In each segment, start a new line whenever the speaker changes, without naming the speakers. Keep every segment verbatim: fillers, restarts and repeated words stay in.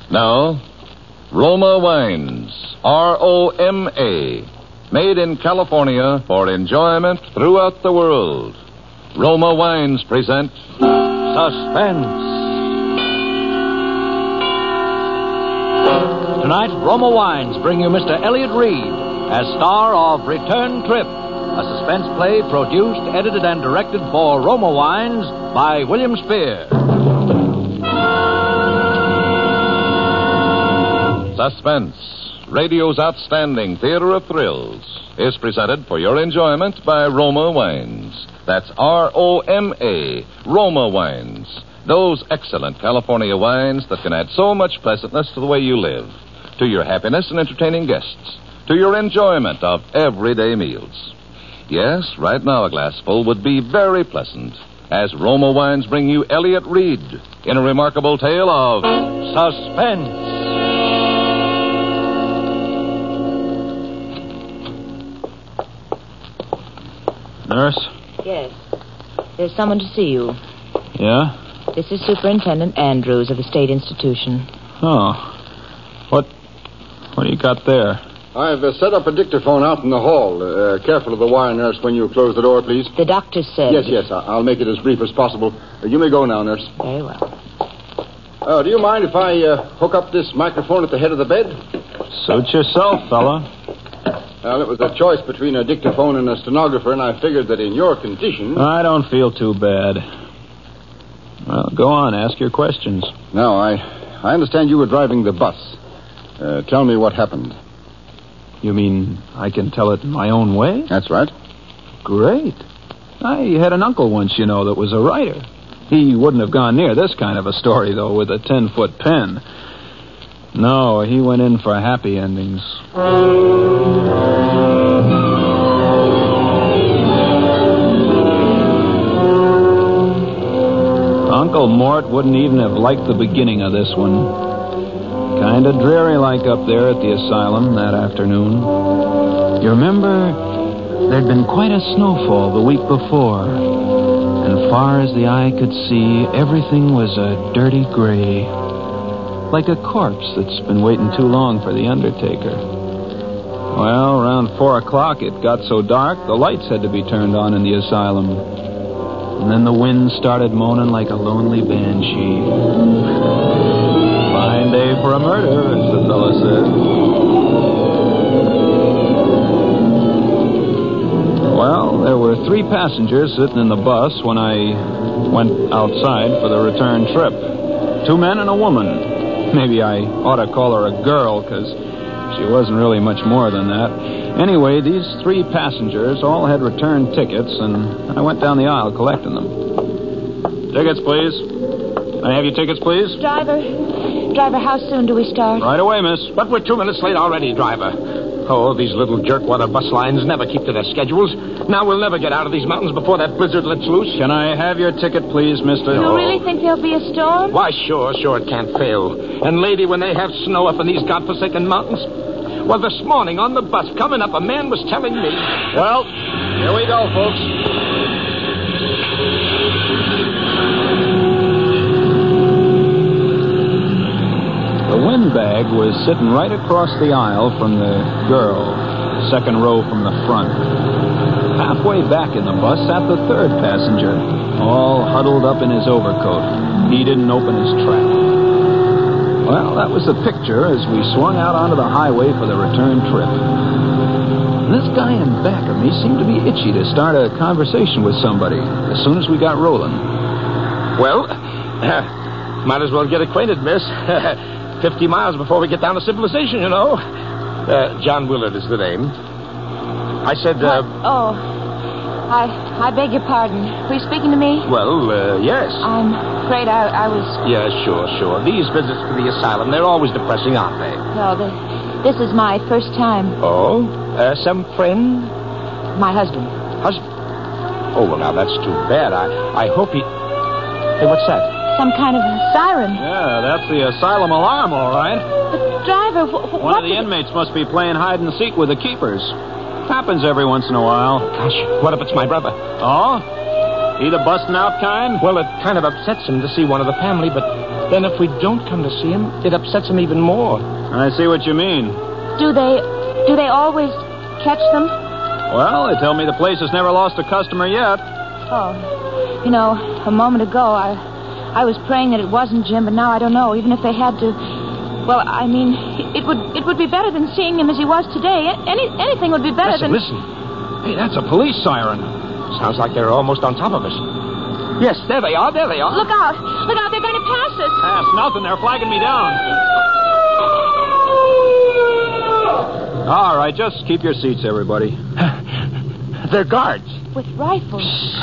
Now, Roma Wines, R O M A, made in California for enjoyment throughout the world. Roma Wines present Suspense.
Tonight, Roma Wines bring you Mister Elliott Reed as star of Return Trip, a suspense play produced, edited, and directed for Roma Wines by William Spear.
Suspense, radio's outstanding theater of thrills, is presented for your enjoyment by Roma Wines. That's R O M A, Roma Wines. Those excellent California wines that can add so much pleasantness to the way you live, to your happiness in entertaining guests, to your enjoyment of everyday meals. Yes, right now a glassful would be very pleasant, as Roma Wines bring you Elliott Reed in a remarkable tale of suspense.
Nurse?
Yes. There's someone to see you.
Yeah?
This is Superintendent Andrews of the State Institution.
Oh. What... what do you got there?
I've uh, set up a dictaphone out in the hall. Uh, careful of the wire, nurse, when you close the door, please.
The doctor said...
Yes, yes, I- I'll make it as brief as possible. Uh, you may go now, nurse.
Very well.
Uh, do you mind if I uh, hook up this microphone at the head of the bed?
Suit yourself, fella.
Well, it was a choice between a dictaphone and a stenographer, and I figured that in your condition...
I don't feel too bad. Well, go on, ask your questions.
Now, I, I understand you were driving the bus. Uh, tell me what happened.
You mean I can tell it in my own way?
That's right.
Great. I had an uncle once, you know, that was a writer. He wouldn't have gone near this kind of a story, though, with a ten-foot pen. No, he went in for happy endings. Uncle Mort wouldn't even have liked the beginning of this one. Kind of dreary-like up there at the asylum that afternoon. You remember, there'd been quite a snowfall the week before. And far as the eye could see, everything was a dirty gray. Like a corpse that's been waiting too long for the undertaker. Well, around four o'clock, it got so dark, the lights had to be turned on in the asylum. And then the wind started moaning like a lonely banshee. Fine day for a murder, as the fella said. Well, there were three passengers sitting in the bus when I went outside for the return trip. Two men and a woman. Maybe I ought to call her a girl, because she wasn't really much more than that. Anyway, these three passengers all had return tickets, and I went down the aisle collecting them. Tickets, please. Can I have your tickets, please?
Driver, driver, how soon do we start?
Right away, miss.
But we're two minutes late already, driver. Oh, these little jerkwater bus lines never keep to their schedules. Now we'll never get out of these mountains before that blizzard lets loose.
Can I have your ticket, please, mister?
You really think there'll be a storm?
Why, sure, sure, it can't fail. And, lady, when they have snow up in these godforsaken mountains... Well, this morning on the bus, coming up, a man was telling me...
Well, here we go, folks. The windbag was sitting right across the aisle from the girl, second row from the front. Halfway back in the bus sat the third passenger, all huddled up in his overcoat. He didn't open his trap. Well, that was the picture as we swung out onto the highway for the return trip. This guy in back of me seemed to be itchy to start a conversation with somebody as soon as we got rolling.
Well, uh, might as well get acquainted, miss. Fifty miles before we get down to civilization, you know. Uh, John Willard is the name. I said, uh...
Oh, I I beg your pardon. Were you speaking to me?
Well, uh, yes.
I'm afraid I, I was...
Yeah, sure, sure. These visits to the asylum, they're always depressing, aren't they?
No, the, this is my first time.
Oh? Uh, some friend?
My husband.
Husband? Oh, well, now, that's too bad. I, I hope he... Hey, what's that?
Some kind of a siren.
Yeah, that's the asylum alarm, all right.
But, driver, wh- wh-
One
what
of the
did...
inmates must be playing hide and seek with the keepers. Happens every once in a while.
Gosh, what if it's my brother?
Oh? He the busting out kind?
Well, it kind of upsets him to see one of the family, but then if we don't come to see him, it upsets him even more.
I see what you mean.
Do they... do they always catch them?
Well, they tell me the place has never lost a customer yet.
Oh. You know, a moment ago, I... I was praying that it wasn't Jim, but now I don't know. Even if they had to... Well, I mean, it would it would be better than seeing him as he was today. Any Anything would be better
listen,
than...
Listen, Hey, that's a police siren. Sounds like they're almost on top of us. Yes, there they are, there they are.
Look out. Look out, they're going to pass us.
Pass nothing, they're flagging me down. All right, just keep your seats, everybody.
They're guards.
With rifles.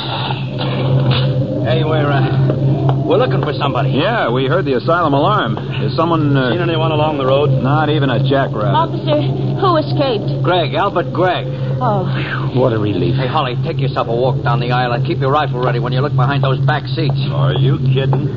Hey, we're, uh, we're looking for somebody.
Yeah, we heard the asylum alarm. Is someone... Uh,
Seen anyone along the road?
Not even a jackrabbit.
Officer, who escaped?
Greg, Albert Gregg.
Oh.
What a relief.
Hey, Holly, take yourself a walk down the aisle and keep your rifle ready when you look behind those back seats.
Are you kidding?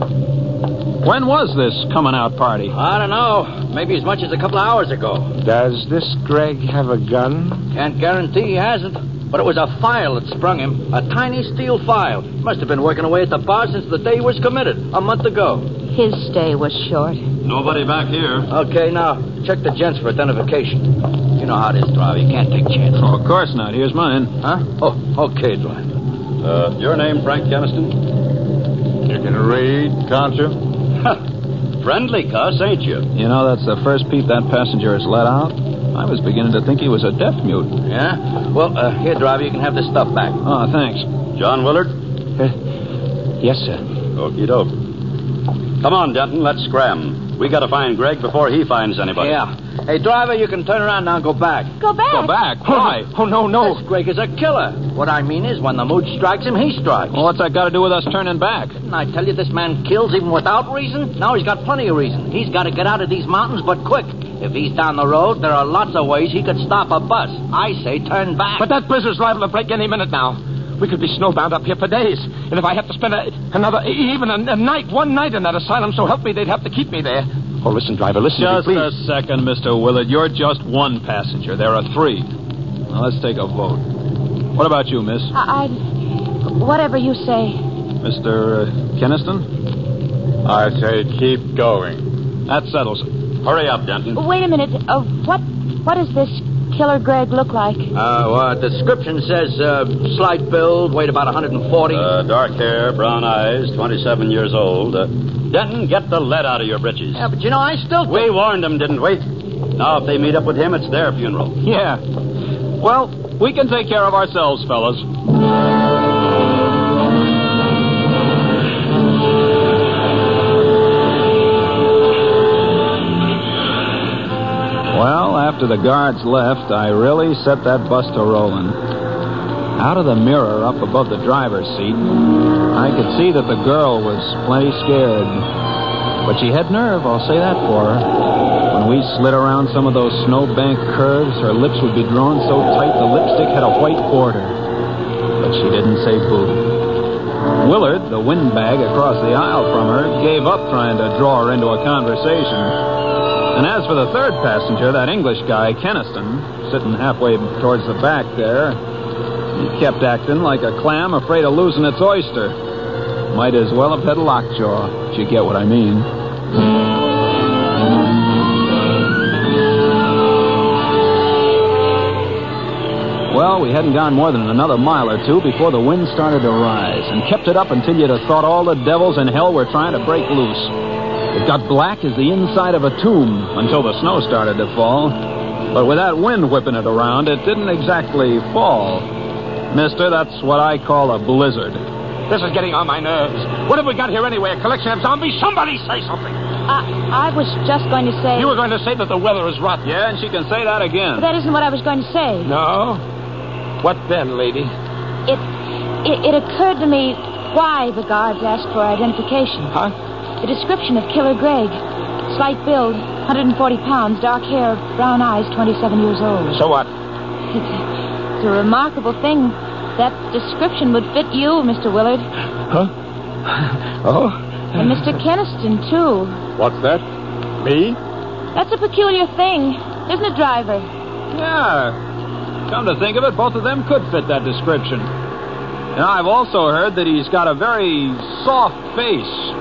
When was this coming out party?
I don't know. Maybe as much as a couple of hours ago.
Does this Greg have a gun?
Can't guarantee he hasn't. But it was a file that sprung him. A tiny steel file. Must have been working away at the bar since the day he was committed, a month ago.
His stay was short.
Nobody back here.
Okay, now, check the gents for identification. You know how it is, driver. You can't take chances.
Oh, of course not. Here's mine.
Huh? Oh, okay, driver.
Uh, your name, Frank Keniston?
You can read, can't you?
Friendly cuss, ain't you? You know, that's the first peep that passenger has let out. I was beginning to think he was a deaf mute.
Yeah? Well, uh, here, driver, you can have this stuff back.
Oh, thanks.
John Willard?
Uh, yes, sir.
Okie doke. Come on, Denton, let's scram. We gotta find Greg before he finds anybody.
Yeah. Hey, driver, you can turn around now and go back.
Go back.
Go back? Why?
Oh, no, no.
This Greg is a killer. What I mean is, when the mood strikes him, he strikes.
Well, what's that got to do with us turning back?
Didn't I tell you this man kills even without reason? Now he's got plenty of reason. He's got to get out of these mountains, but quick. If he's down the road, there are lots of ways he could stop a bus. I say turn back.
But that blizzard's liable to break any minute now. We could be snowbound up here for days. And if I have to spend a, another, even a, a night, one night in that asylum, so help me, they'd have to keep me there. Oh, listen, driver, listen
Just
to me,
a
please.
second, Mister Willard. You're just one passenger. There are three. Now, let's take a vote. What about you, miss?
I... I whatever you say.
Mister Uh, Keniston?
I say keep going.
That settles it.
Hurry up, Denton.
Wait a minute. Uh, what what does this Killer Greg look like?
Uh, well, the description says uh, slight build, weight about one hundred forty.
Uh, dark hair, brown eyes, twenty-seven years old. Uh, Denton, get the lead out of your britches.
Yeah, but you know, I still think...
We warned them, didn't we? Now, if they meet up with him, it's their funeral.
Yeah. Well, we can take care of ourselves, fellas. Well, after the guards left, I really set that bus to rolling. Out of the mirror up above the driver's seat, I could see that the girl was plenty scared. But she had nerve, I'll say that for her. When we slid around some of those snowbank curves, her lips would be drawn so tight the lipstick had a white border. But she didn't say boo. Willard, the windbag across the aisle from her, gave up trying to draw her into a conversation. And as for the third passenger, that English guy, Keniston, sitting halfway towards the back there, he kept acting like a clam afraid of losing its oyster. Might as well have had lockjaw, if you get what I mean. Well, we hadn't gone more than another mile or two before the wind started to rise, and kept it up until you'd have thought all the devils in hell were trying to break loose. It got black as the inside of a tomb until the snow started to fall. But with that wind whipping it around, it didn't exactly fall. Mister, that's what I call a blizzard.
This is getting on my nerves. What have we got here anyway? A collection of zombies? Somebody say something.
I, I was just going to say...
You were going to say that the weather is rotten.
Yeah, and she can say that again.
But that isn't what I was going to say.
No? What then, lady?
It, it, it occurred to me why the guards asked for identification.
Huh?
The description of Killer Greg. Slight build, one hundred forty pounds, dark hair, brown eyes, twenty-seven years old.
So what?
It's a, it's a remarkable thing. That description would fit you, Mister Willard.
Huh? Oh?
And Mister Keniston, too.
What's that? Me?
That's a peculiar thing, isn't it, driver?
Yeah. Come to think of it, both of them could fit that description. And I've also heard that he's got a very soft face.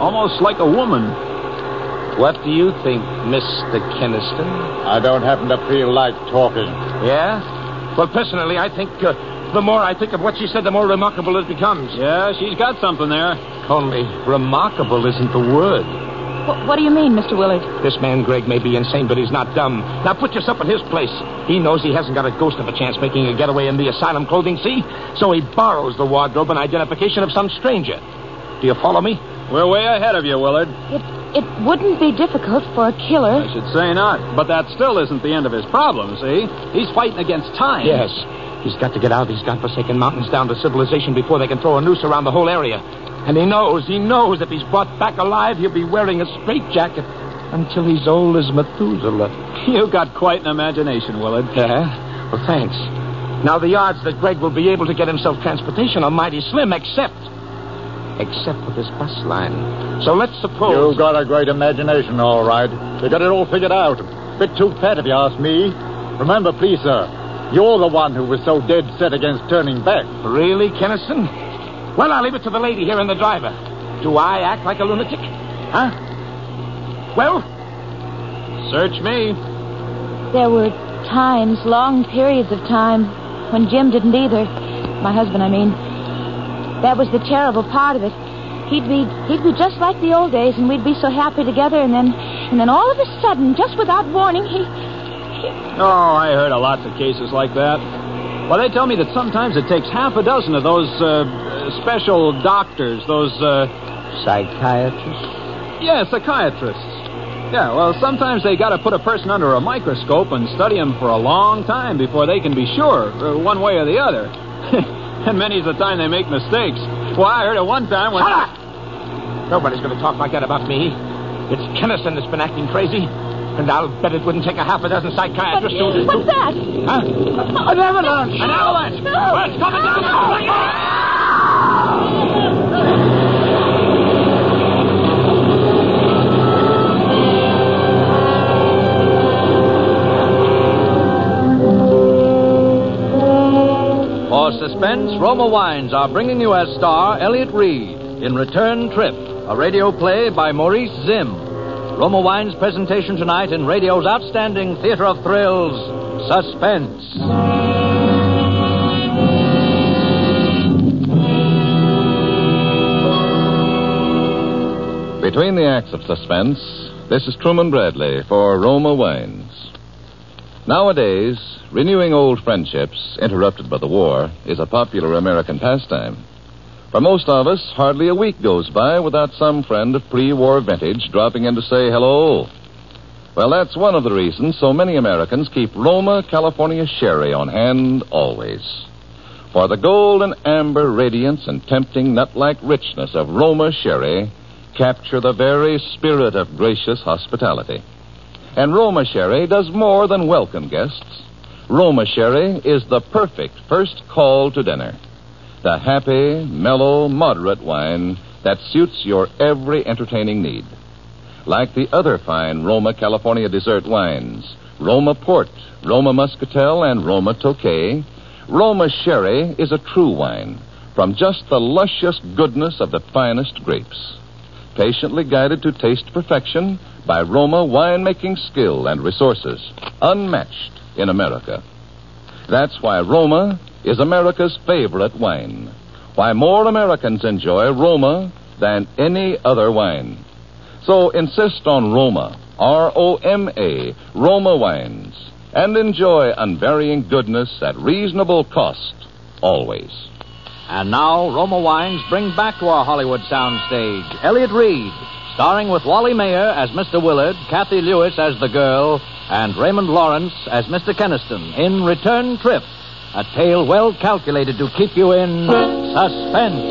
almost like a woman.
What do you think, Mister Keniston?
I don't happen to feel like talking.
Yeah? Well, personally, I think uh, the more I think of what she said, the more remarkable it becomes.
Yeah, she's got something there.
Only remarkable isn't the word.
What, what do you mean, Mister Willard?
This man, Greg, may be insane, but he's not dumb. Now put yourself in his place. He knows he hasn't got a ghost of a chance making a getaway in the asylum clothing, see? So he borrows the wardrobe and identification of some stranger. Do you follow me?
We're way ahead of you, Willard.
It it wouldn't be difficult for a killer.
I should say not. But that still isn't the end of his problem, see? He's fighting against time.
Yes. He's got to get out of these godforsaken mountains down to civilization before they can throw a noose around the whole area. And he knows, he knows if he's brought back alive, he'll be wearing a straitjacket until he's old as Methuselah.
You've got quite an imagination, Willard.
Yeah? Well, thanks. Now, the odds that Greg will be able to get himself transportation are mighty slim, except... except for this bus line. So let's suppose...
You've got a great imagination, all right. You got it all figured out. A bit too fat, if you ask me. Remember, please, sir, you're the one who was so dead set against turning back.
Really, Keniston? Well, I'll leave it to the lady here and the driver. Do I act like a lunatic? Huh? Well?
Search me.
There were times, long periods of time, when Jim didn't either. My husband, I mean. That was the terrible part of it. He'd be he'd be just like the old days, and we'd be so happy together, and then and then all of a sudden, just without warning, he... he...
Oh, I heard of lots of cases like that. Well, they tell me that sometimes it takes half a dozen of those uh, special doctors, those... Uh...
Psychiatrists?
Yeah, psychiatrists. Yeah, well, sometimes they got to put a person under a microscope and study him for a long time before they can be sure, uh, one way or the other. And many's the time they make mistakes. Well, I heard it one time when...
Shut up! Nobody's going to talk like that about me. It's Keniston that's been acting crazy. And I'll bet it wouldn't take a half a dozen psychiatrists
What,
to...
what's that?
Huh? An avalanche! An avalanche!
No.
Well, it's coming down now!
For suspense, Roma Wines are bringing you as star Elliot Reed in Return Trip, a radio play by Maurice Zimm. Roma Wines' presentation tonight in radio's outstanding theater of thrills, Suspense.
Between the acts of Suspense, this is Truman Bradley for Roma Wines. Nowadays, renewing old friendships interrupted by the war is a popular American pastime. For most of us, hardly a week goes by without some friend of pre-war vintage dropping in to say hello. Well, that's one of the reasons so many Americans keep Roma California Sherry on hand always. For the gold and amber radiance and tempting nut-like richness of Roma Sherry capture the very spirit of gracious hospitality. And Roma Sherry does more than welcome guests. Roma Sherry is the perfect first call to dinner. The happy, mellow, moderate wine that suits your every entertaining need. Like the other fine Roma California dessert wines, Roma Port, Roma Muscatel, and Roma Tokay, Roma Sherry is a true wine from just the luscious goodness of the finest grapes. Patiently guided to taste perfection by Roma winemaking skill and resources, unmatched in America. That's why Roma is America's favorite wine. Why more Americans enjoy Roma than any other wine. So insist on Roma, R O M A, Roma wines, and enjoy unvarying goodness at reasonable cost, always.
And now, Roma Wines bring back to our Hollywood soundstage Elliot Reed, starring with Wally Mayer as Mister Willard, Kathy Lewis as the girl, and Raymond Lawrence as Mister Keniston in Return Trip, a tale well calculated to keep you in suspense.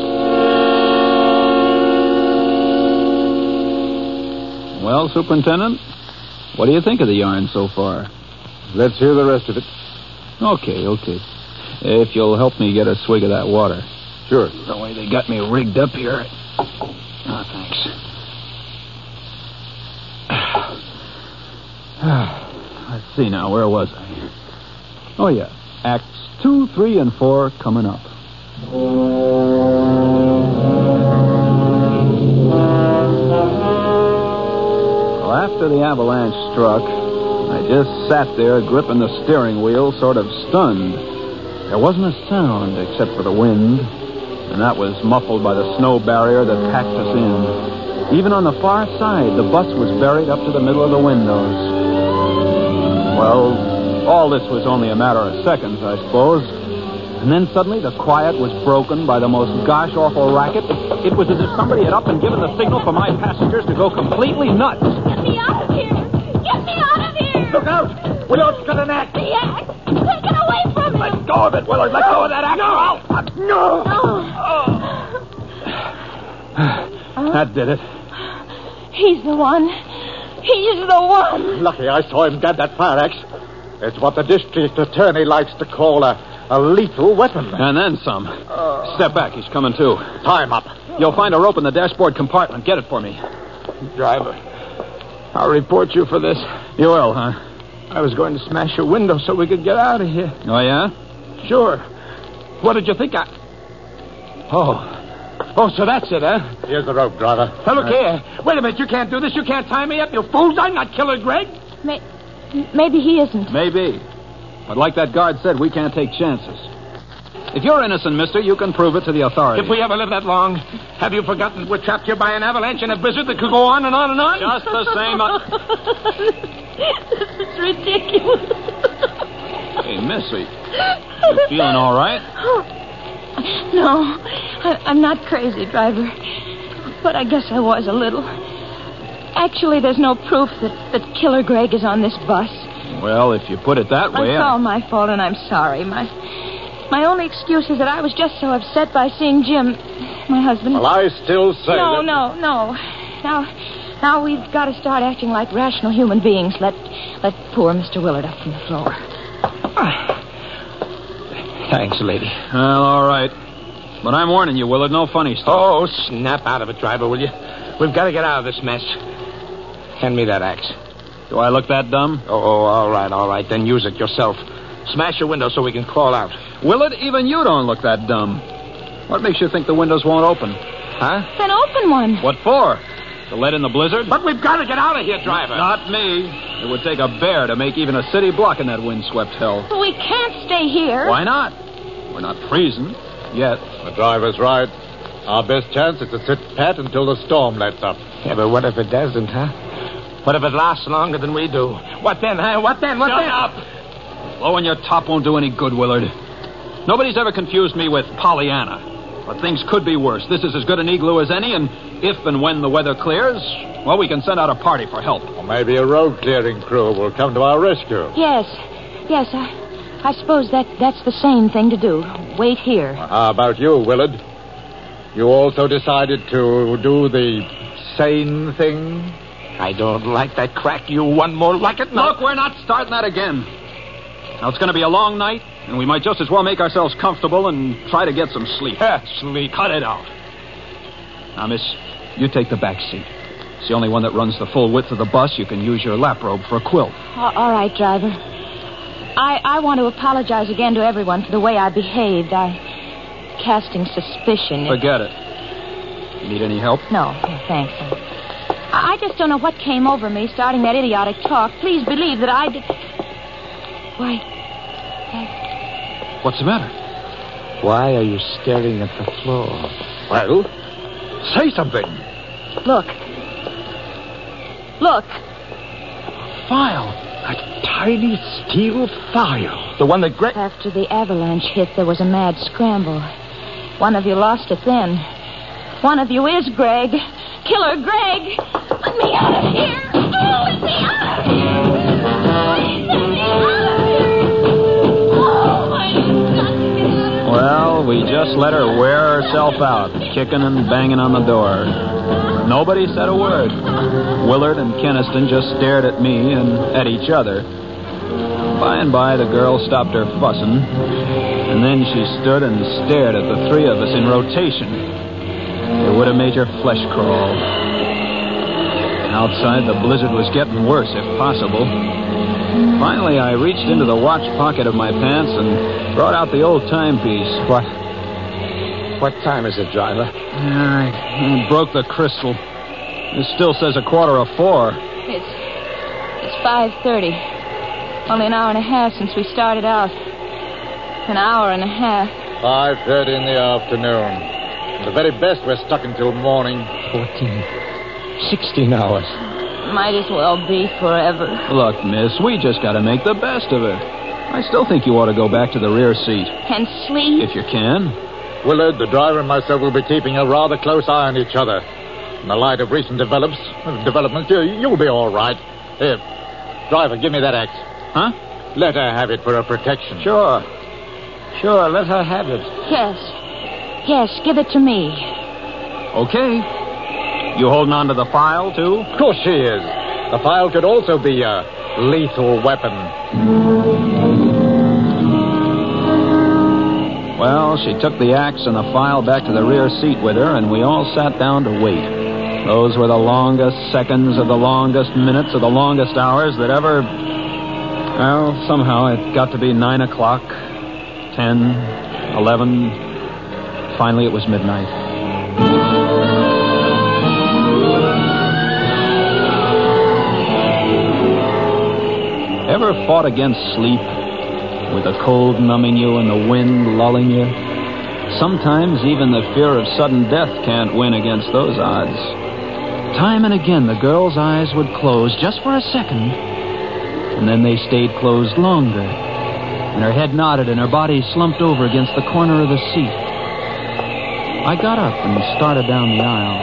Well, Superintendent, what do you think of the yarn so far?
Let's hear the rest of it.
Okay, okay. If you'll help me get a swig of that water.
Sure.
The way they got me rigged up here. Oh, thanks. Let's see now, where was I? Oh, yeah. Acts two, three, and four coming up. after the avalanche struck, I just sat there gripping the steering wheel, sort of stunned. There wasn't a sound except for the wind, and that was muffled by the snow barrier that packed us in. Even on the far side, the bus was buried up to the middle of the windows. Well, all this was only a matter of seconds, I suppose. And then suddenly the quiet was broken by the most gosh-awful racket. It was as if somebody had up and given the signal for my passengers to go completely nuts.
Get me out of here! Get me out of here!
Look out! Willard's got an axe.
The axe! Take it away from him!
Let go of it, Willard. Let go of that axe. No! No!
Oh.
That did it.
He's the one. He's the one.
Lucky I saw him get that fire axe. It's what the district attorney likes to call a, a lethal weapon.
And then some. Uh, Step back. He's coming, too.
Tie him up.
You'll find a rope in the dashboard compartment. Get it for me.
Driver, I'll report you for this.
You will, huh?
I was going to smash your window so we could get out of here.
Oh, yeah?
Sure. What did you think I... Oh. Oh, so that's it, huh?
Here's the rope, driver.
Now, look here. Wait a minute. You can't do this. You can't tie me up. You fools. I'm not Killer Greg.
May- maybe he isn't.
Maybe. But like that guard said, we can't take chances. If you're innocent, mister, you can prove it to the authorities.
If we ever live that long, have you forgotten we're trapped here by an avalanche and a blizzard that could go on and on and on?
Just the same... Uh...
This is ridiculous.
Hey, Missy, you feeling all right?
No, I, I'm not crazy, driver. But I guess I was a little. Actually, there's no proof that, that Killer Greg is on this bus.
Well, if you put it that way...
It's
I...
all my fault, and I'm sorry. My my only excuse is that I was just so upset by seeing Jim, my husband.
Well, I still say
No,
that...
no, no. Now, now we've got to start acting like rational human beings. Let, let poor Mister Willard up from the floor.
Thanks, lady.
Well, all right. But I'm warning you, Willard, no funny stuff.
Oh, snap out of it, driver, will you? We've got to get out of this mess. Hand me that axe.
Do I look that dumb?
Oh, oh, all right, all right. Then use it yourself. Smash your window so we can crawl out.
Willard, even you don't look that dumb. What makes you think the windows won't open?
Huh?
Then open one.
What for? To let in the blizzard?
But we've got to get out of here, driver.
Not me. It would take a bear to make even a city block in that windswept hell.
But we can't stay here.
Why not? We're not freezing. Yet.
The driver's right. Our best chance is to sit pat until the storm lets up.
Yeah, but what if it doesn't, huh? What if it lasts longer than we do? What then, huh? What then? What
Shut
then?
up! Blowing your top won't do any good, Willard. Nobody's ever confused me with Pollyanna. But things could be worse. This is as good an igloo as any, and if and when the weather clears, well, we can send out a party for help.
Or maybe a road clearing crew will come to our rescue.
Yes, yes, I... I suppose that that's the sane thing to do. Wait here.
How about you, Willard? You also decided to do the sane thing?
I don't like that crack. You one more like it? No.
Look, we're not starting that again. Now, it's going to be a long night, and we might just as well make ourselves comfortable and try to get some sleep.
Sleep.
Cut it out. Now, miss, you take the back seat. It's the only one that runs the full width of the bus. You can use your lap robe for a quilt.
All, all right, driver. I, I want to apologize again to everyone for the way I behaved. I... casting suspicion.
Forget it. Need any help?
No, no, thanks. I, I just don't know what came over me starting that idiotic talk. Please believe that I did... Why... I...
What's the matter?
Why are you staring at the floor?
Well, say something.
Look. Look.
File. A tiny steel file.
The one that Greg...
After the avalanche hit, there was a mad scramble. One of you lost it then. One of you is Greg. Killer Greg. Let me out of here. Oh, let me out of here. Let me out of here. Oh, I've got to get out of here.
Well, we just let her wear herself out, kicking and banging on the door. Nobody said a word. Willard and Keniston just stared at me and at each other. By and by, the girl stopped her fussing, and then she stood and stared at the three of us in rotation. It would have made your flesh crawl. Outside, the blizzard was getting worse, if possible. Finally, I reached into the watch pocket of my pants and brought out the old timepiece.
What? What time is it, driver?
I, I broke the crystal. It still says a quarter of four.
It's it's five thirty. Only an hour and a half since we started out. An hour and a half.
five thirty in the afternoon. And the very best we're stuck until morning.
Fourteen. Sixteen hours.
Might as well be forever.
Look, miss, we just got to make the best of it. I still think you ought to go back to the rear seat.
And sleep?
If you can.
Willard, the driver, and myself will be keeping a rather close eye on each other. In the light of recent develops, developments, you, you'll be all right. Here, driver, give me that axe.
Huh?
Let her have it for her protection.
Sure. Sure, let her have it.
Yes. Yes, give it to me.
Okay. You holding on to the file, too?
Of course she is. The file could also be a lethal weapon.
Well, she took the axe and the file back to the rear seat with her, and we all sat down to wait. Those were the longest seconds of the longest minutes of the longest hours that ever... Well, somehow it got to be nine o'clock, ten, eleven. Finally, it was midnight. Ever fought against sleep, with the cold numbing you and the wind lulling you? Sometimes even the fear of sudden death can't win against those odds. Time and again, the girl's eyes would close just for a second, and then they stayed closed longer, and her head nodded and her body slumped over against the corner of the seat. I got up and started down the aisle.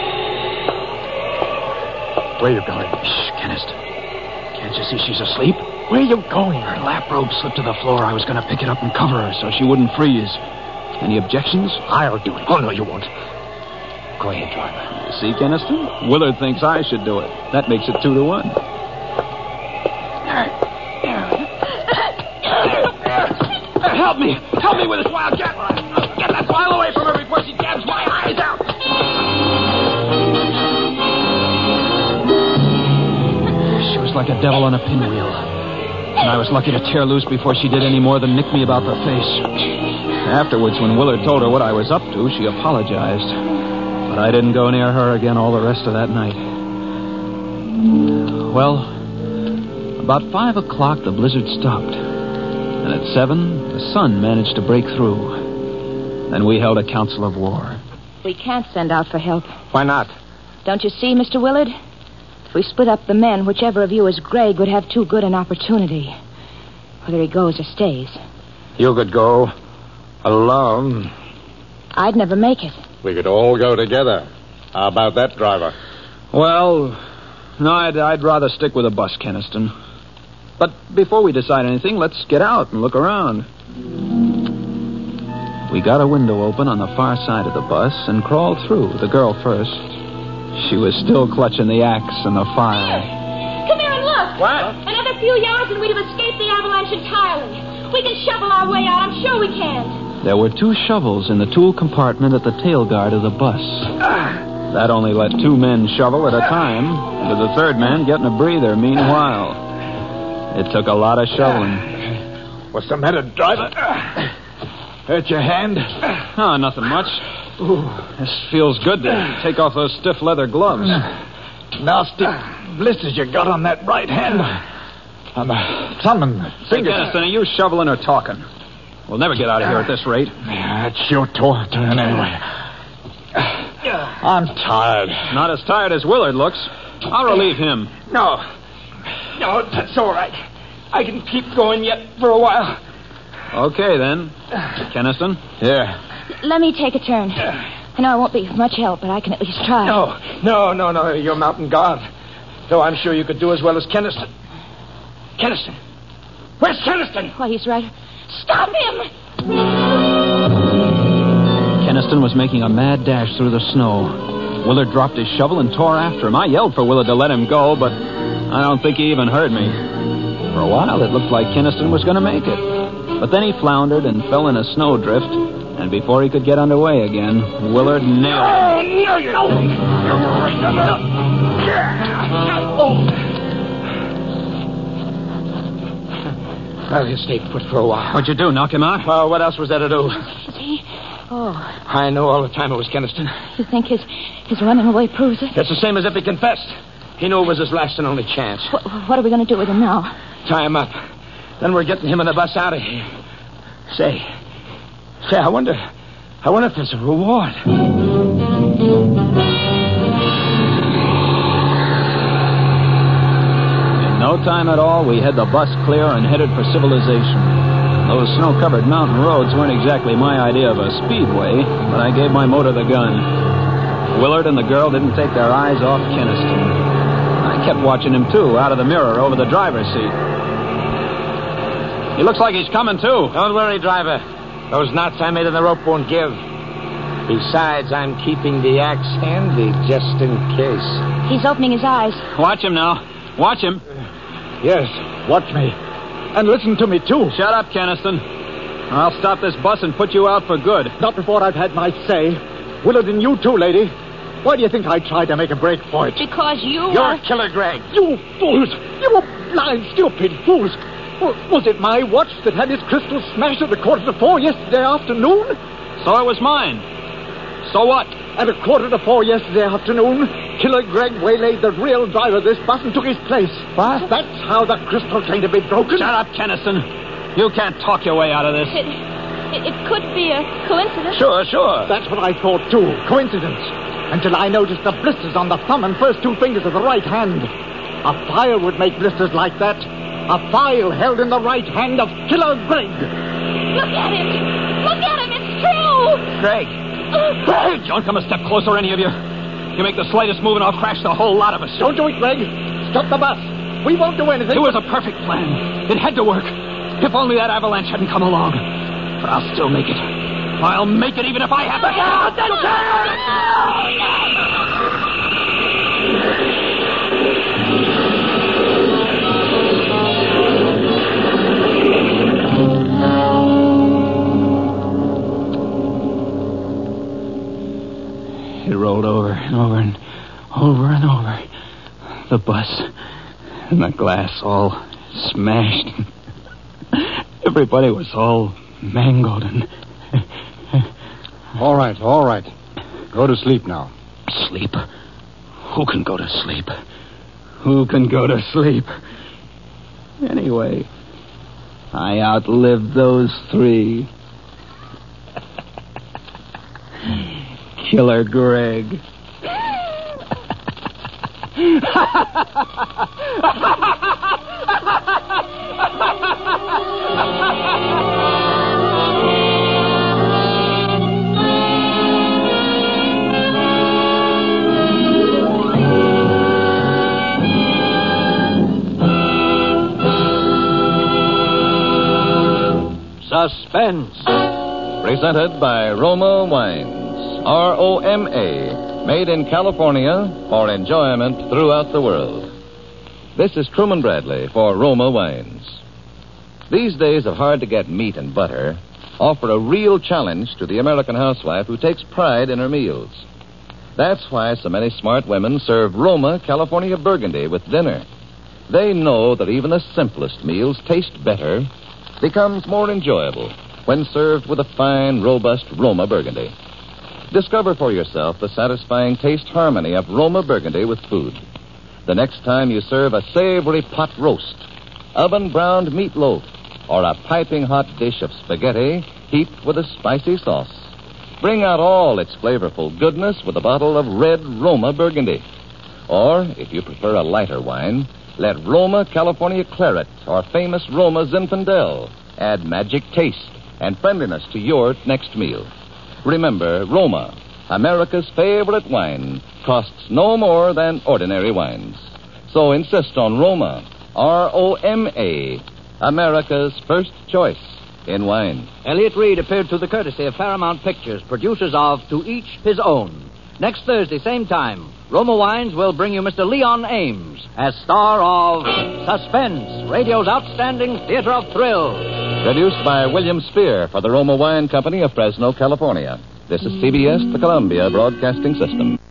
Where are you going?
Shh, Kenneth. Can't you see she's asleep?
Where are you going?
Her lap robe slipped to the floor. I was going to pick it up and cover her so she wouldn't freeze. Any objections?
I'll do it. Oh, no, you won't. Go ahead, driver.
You see, Keniston? Willard thinks I should do it. That makes it two to one.
Help me! Help me with this wildcat! Get that file away from her before she jabs my eyes out!
She was like a devil on a pinwheel. And I was lucky to tear loose before she did any more than nick me about the face. Afterwards, when Willard told her what I was up to, she apologized. But I didn't go near her again all the rest of that night. Well, about five o'clock, the blizzard stopped. And at seven, the sun managed to break through. Then we held a council of war.
We can't send out for help.
Why not?
Don't you see, Mister Willard? If we split up the men, whichever of you is Greg would have too good an opportunity. Whether he goes or stays.
You could go alone.
I'd never make it.
We could all go together. How about that, driver?
Well, no, I'd, I'd rather stick with a bus, Keniston. But before we decide anything, let's get out and look around. We got a window open on the far side of the bus and crawled through, the girl first. She was still clutching the axe and the file.
Come here and look.
What?
Another few yards and we'd have escaped the avalanche entirely. We can shovel our way out. I'm sure we can.
There were two shovels in the tool compartment at the tail guard of the bus. That only let two men shovel at a time, with the third man getting a breather meanwhile. It took a lot of shoveling.
What's the matter, driver? Hurt your hand?
Oh, nothing much. Ooh, this feels good to take off those stiff leather gloves.
Nasty blisters you got on that right hand. On the thumb and
Hey,
finger.
Keniston, are you shoveling or talking? We'll never get out of here at this rate.
Yeah, it's your to- turn anyway. I'm tired.
Not as tired as Willard looks. I'll relieve him.
No. No, that's all right. I can keep going yet for a while.
Okay, then. Keniston?
Yeah.
Let me take a turn. I know I won't be much help, but I can at least try.
No, no, no, no. You're mountain guard. Though I'm sure you could do as well as Keniston. Keniston. Where's Keniston?
Why, he's right. Stop him!
Keniston was making a mad dash through the snow. Willard dropped his shovel and tore after him. I yelled for Willard to let him go, but I don't think he even heard me. For a while, it looked like Keniston was going to make it. But then he floundered and fell in a snowdrift, and before he could get underway again, Willard nailed him.
Oh, no, you don't. Well, he'll stay put for a while.
What'd you do, knock him out?
Well, what else was there to do?
Is he? Oh,
I know all the time it was Keniston.
you think his his running away proves it?
It's the same as if he confessed. He knew it was his last and only chance.
What, what are we going to do with him now?
Tie him up. Then we're getting him and the bus out of here. Say, say, I wonder, I wonder if there's a reward.
In no time at all, we had the bus clear and headed for civilization. Those snow-covered mountain roads weren't exactly my idea of a speedway, but I gave my motor the gun. Willard and the girl didn't take their eyes off Keniston. I kept watching him, too, out of the mirror over the driver's seat. He looks like he's coming, too.
Don't worry, driver. Those knots I made in the rope won't give. Besides, I'm keeping the axe handy just in case.
He's opening his eyes.
Watch him now. Watch him.
Yes, watch me. And listen to me, too.
Shut up, Keniston. I'll stop this bus and put you out for good.
Not before I've had my say. Willard and you, too, lady. Why do you think I tried to make a break for it?
Because you
You're
were...
Killer Greg.
You fools! You were blind, stupid fools! W- Was it my watch that had its crystal smashed at a quarter to four yesterday afternoon?
So it was mine. So what?
At a quarter to four yesterday afternoon, Killer Greg waylaid the real driver of this bus and took his place.
What?
That's how the crystal came to be broken.
Shut up, Keniston. You can't talk your way out of this.
It, it, it could be a coincidence.
Sure, sure.
That's what I thought, too. Coincidence. Until I noticed the blisters on the thumb and first two fingers of the right hand. A file would make blisters like that. A file held in the right hand of Killer Greg.
Look at it! Look at him! It's true!
Greg. Greg! Don't come a step closer, any of you. You make the slightest move and I'll crash the whole lot of us.
Don't do it, Greg. Stop the bus. We won't do anything.
It was a perfect plan. It had to work. If only that avalanche hadn't come along. But I'll still make it. I'll make it even if I have to. It rolled over and over and over and over. The bus and the glass all smashed. Everybody was all mangled and...
All right, all right. Go to sleep now.
Sleep? Who can go to sleep? Who can go to sleep? Anyway, I outlived those three. Killer Greg.
Suspense.
Presented by Roma Wines. R O M A. Made in California for enjoyment throughout the world. This is Truman Bradley for Roma Wines. These days of hard-to-get meat and butter offer a real challenge to the American housewife who takes pride in her meals. That's why so many smart women serve Roma California Burgundy with dinner. They know that even the simplest meals taste better, becomes more enjoyable when served with a fine, robust Roma Burgundy. Discover for yourself the satisfying taste harmony of Roma Burgundy with food. The next time you serve a savory pot roast, oven-browned meatloaf, or a piping hot dish of spaghetti heaped with a spicy sauce, bring out all its flavorful goodness with a bottle of red Roma Burgundy. Or, if you prefer a lighter wine, let Roma California Claret or famous Roma Zinfandel add magic taste and friendliness to your next meal. Remember, Roma, America's favorite wine, costs no more than ordinary wines. So insist on Roma, R O M A, America's first choice in wine.
Elliot Reed appeared through the courtesy of Paramount Pictures, producers of To Each His Own. Next Thursday, same time, Roma Wines will bring you Mister Leon Ames as star of Suspense, radio's outstanding theater of thrills.
Produced by William Spear for the Roma Wine Company of Fresno, California. This is C B S, the Columbia Broadcasting System.